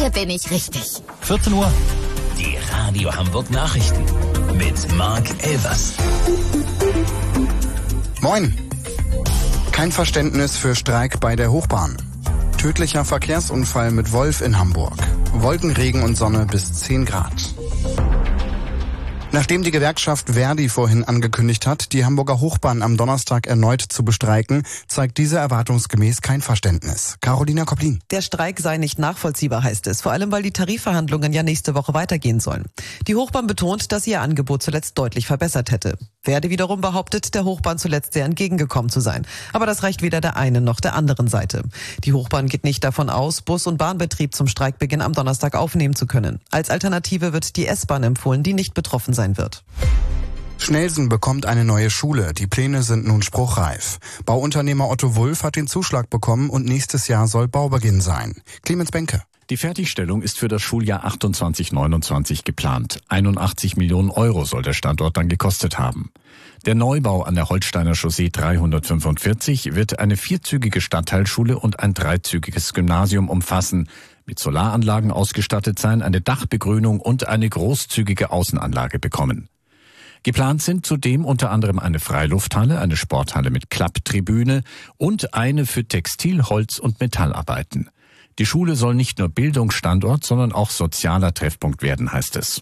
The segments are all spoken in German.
Hier bin ich richtig. 14 Uhr. Die Radio Hamburg Nachrichten mit Marc Elvers. Moin. Kein Verständnis für Streik bei der Hochbahn. Tödlicher Verkehrsunfall mit Wolf in Hamburg. Wolken, Regen und Sonne bis 10 Grad. Nachdem die Gewerkschaft Verdi vorhin angekündigt hat, die Hamburger Hochbahn am Donnerstag erneut zu bestreiken, zeigt diese erwartungsgemäß kein Verständnis. Carolina Koplin. Der Streik sei nicht nachvollziehbar, heißt es, vor allem weil die Tarifverhandlungen ja nächste Woche weitergehen sollen. Die Hochbahn betont, dass sie ihr Angebot zuletzt deutlich verbessert hätte. Verdi wiederum behauptet, der Hochbahn zuletzt sehr entgegengekommen zu sein. Aber das reicht weder der einen noch der anderen Seite. Die Hochbahn geht nicht davon aus, Bus- und Bahnbetrieb zum Streikbeginn am Donnerstag aufnehmen zu können. Als Alternative wird die S-Bahn empfohlen, die nicht betroffen sein wird. Schnelsen bekommt eine neue Schule. Die Pläne sind nun spruchreif. Bauunternehmer Otto Wulff hat den Zuschlag bekommen und nächstes Jahr soll Baubeginn sein. Clemens Benke. Die Fertigstellung ist für das Schuljahr 28/29 geplant. 81 Millionen Euro soll der Standort dann gekostet haben. Der Neubau an der Holsteiner Chaussee 345 wird eine 4-zügige Stadtteilschule und ein 3-zügiges Gymnasium umfassen, mit Solaranlagen ausgestattet sein, eine Dachbegrünung und eine großzügige Außenanlage bekommen. Geplant sind zudem unter anderem eine Freilufthalle, eine Sporthalle mit Klapptribüne und eine für Textil-, Holz- und Metallarbeiten. Die Schule soll nicht nur Bildungsstandort, sondern auch sozialer Treffpunkt werden, heißt es.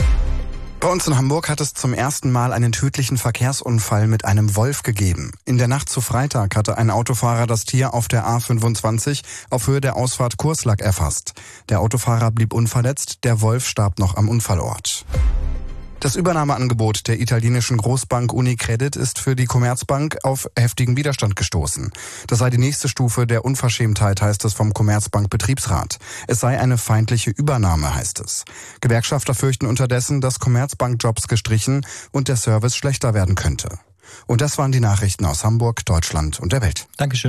Bei uns in Hamburg hat es zum ersten Mal einen tödlichen Verkehrsunfall mit einem Wolf gegeben. In der Nacht zu Freitag hatte ein Autofahrer das Tier auf der A25 auf Höhe der Ausfahrt Kurslack erfasst. Der Autofahrer blieb unverletzt, der Wolf starb noch am Unfallort. Das Übernahmeangebot der italienischen Großbank Unicredit ist für die Commerzbank auf heftigen Widerstand gestoßen. Das sei die nächste Stufe der Unverschämtheit, heißt es vom Commerzbank-Betriebsrat. Es sei eine feindliche Übernahme, heißt es. Gewerkschafter fürchten unterdessen, dass Commerzbank-Jobs gestrichen und der Service schlechter werden könnte. Und das waren die Nachrichten aus Hamburg, Deutschland und der Welt. Dankeschön.